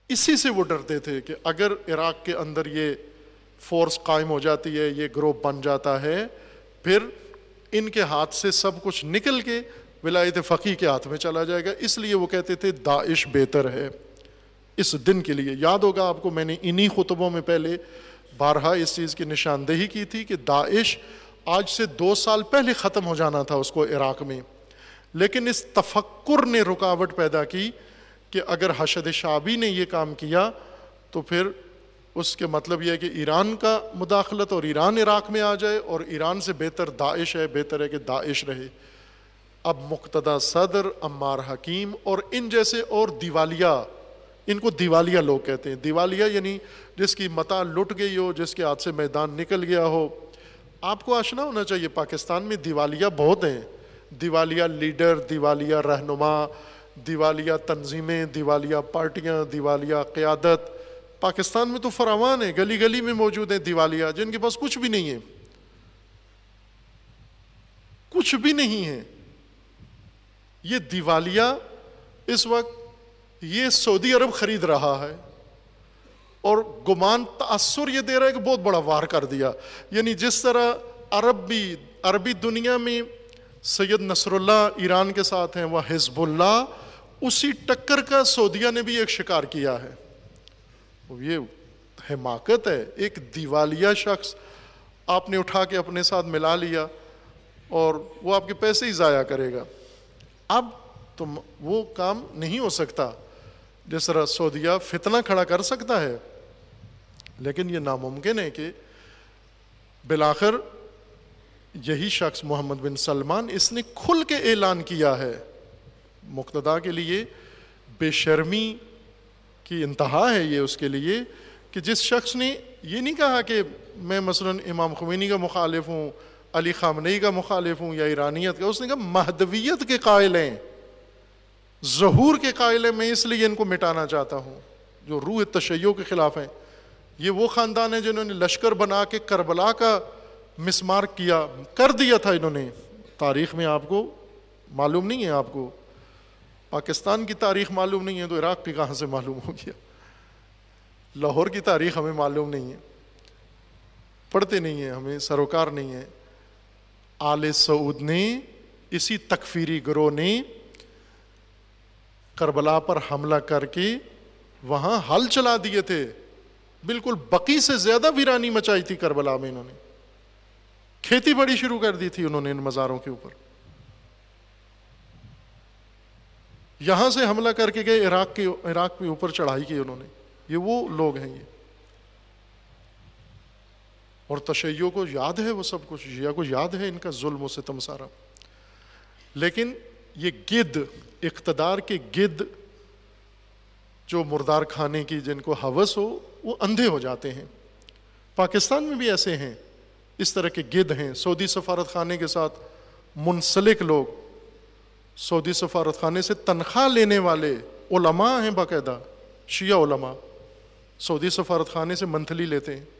اسی سے وہ ڈرتے تھے کہ اگر عراق کے اندر یہ فورس قائم ہو جاتی ہے، یہ گروہ بن جاتا ہے، پھر ان کے ہاتھ سے سب کچھ نکل کے ولایت فقیہ کے ہاتھ میں چلا جائے گا. اس لیے وہ کہتے تھے داعش بہتر ہے اس دن کے لیے. یاد ہوگا آپ کو میں نے انہی خطبوں میں پہلے بارہا اس چیز کی نشاندہی کی تھی کہ داعش آج سے 2 سال پہلے ختم ہو جانا تھا اس کو عراق میں، لیکن اس تفکر نے رکاوٹ پیدا کی کہ اگر حشد شعبی نے یہ کام کیا تو پھر اس کے مطلب یہ ہے کہ ایران کا مداخلت اور ایران عراق میں آ جائے، اور ایران سے بہتر داعش ہے، بہتر ہے کہ داعش رہے. اب مقتدی صدر، عمار حکیم اور ان جیسے اور دیوالیہ، ان کو دیوالیہ لوگ کہتے ہیں. دیوالیہ یعنی جس کی متاع لٹ گئی ہو، جس کے ہاتھ سے میدان نکل گیا ہو. آپ کو آشنا ہونا چاہیے پاکستان میں دیوالیہ بہت ہیں، دیوالیہ لیڈر، دیوالیہ رہنما، دیوالیہ تنظیمیں، دیوالیہ پارٹیاں، دیوالیہ قیادت. پاکستان میں تو فراوان ہے، گلی گلی میں موجود ہیں دیوالیہ جن کے پاس کچھ بھی نہیں ہے، کچھ بھی نہیں ہے. یہ دیوالیہ اس وقت یہ سعودی عرب خرید رہا ہے، اور گمان تاثر یہ دے رہا ہے کہ بہت بڑا وار کر دیا. یعنی جس طرح عربی دنیا میں سید نصر اللہ ایران کے ساتھ ہیں، وہ حزب اللہ، اسی ٹکر کا سعودیہ نے بھی ایک شکار کیا ہے. یہ حماقت ہے. ایک دیوالیہ شخص آپ نے اٹھا کے اپنے ساتھ ملا لیا اور وہ آپ کے پیسے ہی ضائع کرے گا. اب تو وہ کام نہیں ہو سکتا. جس طرح سعودیہ فتنہ کھڑا کر سکتا ہے، لیکن یہ ناممکن ہے کہ بالآخر یہی شخص محمد بن سلمان، اس نے کھل کے اعلان کیا ہے. مقتدیٰ کے لیے بے شرمی کی انتہا ہے یہ اس کے لیے کہ جس شخص نے یہ نہیں کہا کہ میں مثلا امام خمینی کا مخالف ہوں، علی خامنئی کا مخالف ہوں یا ایرانیت کا. اس نے کہا مہدویت کے قائل ہیں، ظہور کے قائل ہیں، میں اس لیے ان کو مٹانا چاہتا ہوں جو روح تشیع کے خلاف ہیں. یہ وہ خاندان ہے جنہوں نے لشکر بنا کے کربلا کا مسمار کر دیا تھا. انہوں نے تاریخ میں آپ کو معلوم نہیں ہے، آپ کو پاکستان کی تاریخ معلوم نہیں ہے تو عراق کی کہاں سے معلوم ہو گیا؟ لاہور کی تاریخ ہمیں معلوم نہیں ہے، پڑھتے نہیں ہیں، ہمیں سروکار نہیں ہے. آل سعود نے، اسی تکفیری گروہ نے کربلا پر حملہ کر کے وہاں حل چلا دیے تھے. بالکل بقی سے زیادہ ویرانی مچائی تھی کربلا میں. انہوں نے کھیتی باڑی شروع کر دی تھی انہوں نے ان مزاروں کے اوپر. یہاں سے حملہ کر کے گئے عراق کے اوپر چڑھائی کی انہوں نے. یہ وہ لوگ ہیں یہ. اور تشیع کو یاد ہے وہ سب کچھ، شیعہ کو یاد ہے ان کا ظلم و ستم سارا. لیکن یہ گدھ، اقتدار کے گدھ جو مردار کھانے کی جن کو ہوس ہو، وہ اندھے ہو جاتے ہیں. پاکستان میں بھی ایسے ہیں، اس طرح کے گدھ ہیں. سعودی سفارت خانے کے ساتھ منسلک لوگ، سعودی سفارت خانے سے تنخواہ لینے والے علماء ہیں، باقاعدہ شیعہ علماء سعودی سفارت خانے سے منتھلی لیتے ہیں.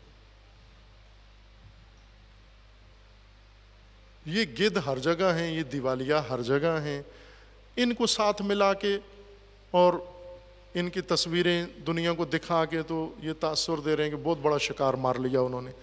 یہ گدھ ہر جگہ ہیں، یہ دیوالیہ ہر جگہ ہیں. ان کو ساتھ ملا کے اور ان کی تصویریں دنیا کو دکھا کے تو یہ تاثر دے رہے ہیں کہ بہت بڑا شکار مار لیا انہوں نے،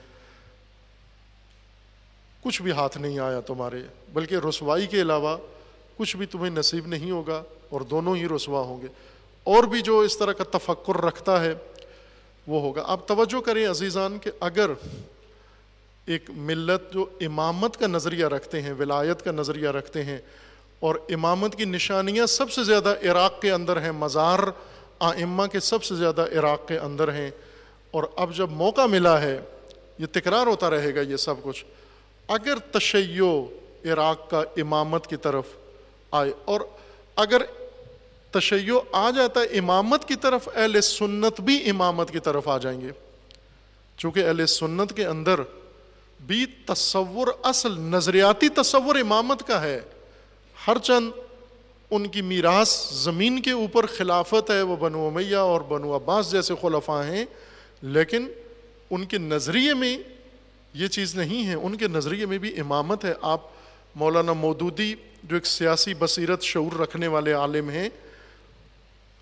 کچھ بھی ہاتھ نہیں آیا تمہارے، بلکہ رسوائی کے علاوہ کچھ بھی تمہیں نصیب نہیں ہوگا، اور دونوں ہی رسوا ہوں گے. اور بھی جو اس طرح کا تفکر رکھتا ہے وہ ہوگا. آپ توجہ کریں عزیزان کہ اگر ایک ملت جو امامت کا نظریہ رکھتے ہیں، ولایت کا نظریہ رکھتے ہیں، اور امامت کی نشانیاں سب سے زیادہ عراق کے اندر ہیں، مزار ائمہ کے سب سے زیادہ عراق کے اندر ہیں، اور اب جب موقع ملا ہے، یہ تکرار ہوتا رہے گا یہ سب کچھ، اگر تشیع عراق کا امامت کی طرف آئے، اور اگر تشیع آ جاتا ہے امامت کی طرف، اہل سنت بھی امامت کی طرف آ جائیں گے. چونکہ اہل سنت کے اندر بھی تصور، اصل نظریاتی تصور امامت کا ہے. ہر چند ان کی میراث زمین کے اوپر خلافت ہے، وہ بنو امیہ اور بنو عباس جیسے خلفاء ہیں، لیکن ان کے نظریے میں یہ چیز نہیں ہے. ان کے نظریے میں بھی امامت ہے. آپ مولانا مودودی جو ایک سیاسی بصیرت، شعور رکھنے والے عالم ہیں،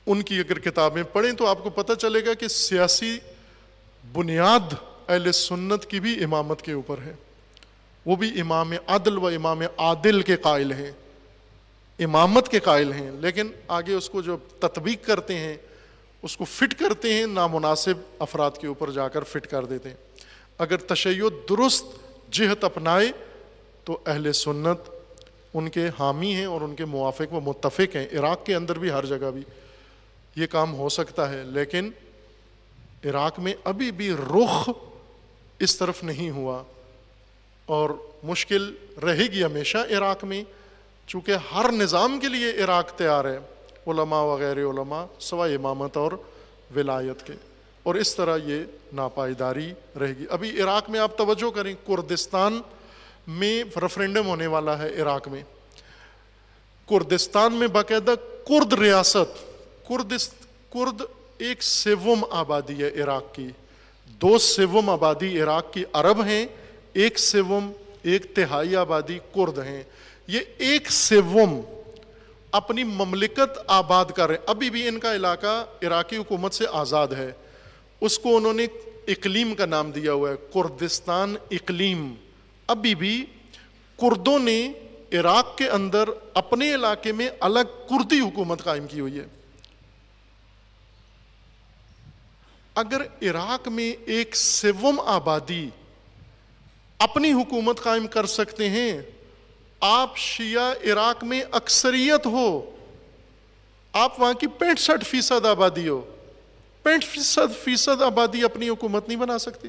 ان کی اگر کتابیں پڑھیں تو آپ کو پتہ چلے گا کہ سیاسی بنیاد اہل سنت کی بھی امامت کے اوپر ہے. وہ بھی امام عدل و امام عادل کے قائل ہیں, امامت کے قائل ہیں, لیکن آگے اس کو جو تطبیق کرتے ہیں, اس کو فٹ کرتے ہیں, نامناسب افراد کے اوپر جا کر فٹ کر دیتے ہیں. اگر تشیع درست جہت اپنائے تو اہل سنت ان کے حامی ہیں اور ان کے موافق و متفق ہیں. عراق کے اندر بھی ہر جگہ بھی یہ کام ہو سکتا ہے, لیکن عراق میں ابھی بھی رخ اس طرف نہیں ہوا, اور مشکل رہے گی ہمیشہ عراق میں, چونکہ ہر نظام کے لیے عراق تیار ہے, علماء وغیر علماء سوائے امامت اور ولایت کے, اور اس طرح یہ ناپائیداری رہے گی. ابھی عراق میں آپ توجہ کریں, کردستان میں ریفرینڈم ہونے والا ہے. عراق میں کردستان میں باقاعدہ کرد ریاست, کرد 1/7 آبادی ہے عراق کی, 2/7 آبادی عراق کی عرب ہیں, 1/7 1/3 آبادی کرد ہیں. یہ 1/7 اپنی مملکت آباد کر رہے ہیں. ابھی بھی ان کا علاقہ عراقی حکومت سے آزاد ہے, اس کو انہوں نے اقلیم کا نام دیا ہوا ہے, کردستان اقلیم. ابھی بھی کردوں نے عراق کے اندر اپنے علاقے میں الگ کردی حکومت قائم کی ہوئی ہے. اگر عراق میں 1/7 آبادی اپنی حکومت قائم کر سکتے ہیں, آپ شیعہ عراق میں اکثریت ہو, آپ وہاں کی 65% آبادی ہو, 65% آبادی اپنی حکومت نہیں بنا سکتی.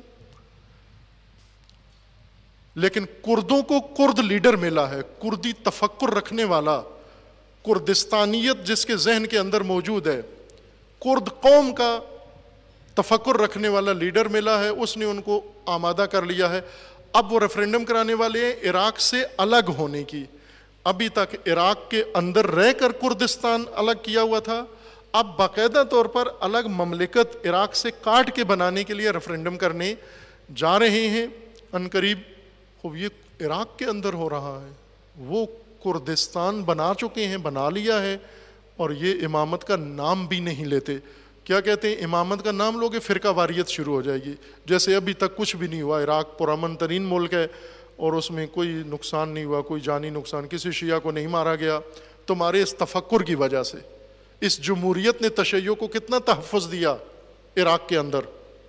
لیکن کردوں کو کرد لیڈر ملا ہے, کردی تفکر رکھنے والا, کردستانیت جس کے ذہن کے اندر موجود ہے, کرد قوم کا تفکر رکھنے والا لیڈر ملا ہے, اس نے ان کو آمادہ کر لیا ہے. اب وہ ریفرینڈم کرانے والے ہیں عراق سے الگ ہونے کی. ابھی تک عراق کے اندر رہ کر کردستان الگ کیا ہوا تھا, اب باقاعدہ طور پر الگ مملکت عراق سے کاٹ کے بنانے کے لیے ریفرینڈم کرنے جا رہے ہیں عنقریب. خوب یہ عراق کے اندر ہو رہا ہے, وہ کردستان بنا چکے ہیں, بنا لیا ہے, اور یہ امامت کا نام بھی نہیں لیتے. کیا کہتے ہیں, امامت کا نام لوگے فرقہ واریت شروع ہو جائے گی. جیسے ابھی تک کچھ بھی نہیں ہوا, عراق پرامن ترین ملک ہے اور اس میں کوئی نقصان نہیں ہوا, کوئی جانی نقصان, کسی شیعہ کو نہیں مارا گیا. تمہارے اس تفکر کی وجہ سے اس جمہوریت نے تشیع کو کتنا تحفظ دیا عراق کے اندر.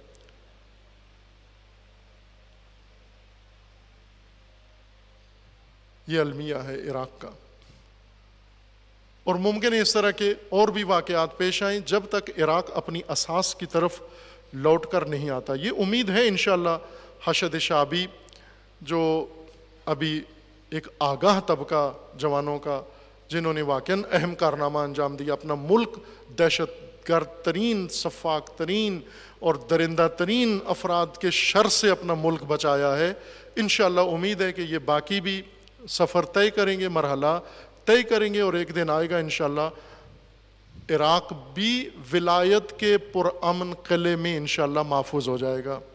یہ المیہ ہے عراق کا, اور ممکن ہے اس طرح کے اور بھی واقعات پیش آئیں جب تک عراق اپنی اساس کی طرف لوٹ کر نہیں آتا. یہ امید ہے انشاءاللہ حشد شعبی جو ابھی ایک آگاہ طبقہ جوانوں کا, جنہوں نے واقعاً اہم کارنامہ انجام دیا, اپنا ملک دہشت گرد ترین, سفاک ترین اور درندہ ترین افراد کے شر سے اپنا ملک بچایا ہے. انشاءاللہ امید ہے کہ یہ باقی بھی سفر طے کریں گے, مرحلہ طے کریں گے, اور ایک دن آئے گا انشاءاللہ عراق بھی ولایت کے پرامن قلعے میں انشاءاللہ محفوظ ہو جائے گا,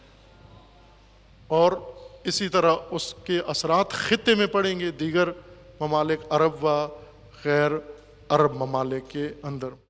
اور اسی طرح اس کے اثرات خطے میں پڑیں گے دیگر ممالک عرب و غیر عرب ممالک کے اندر.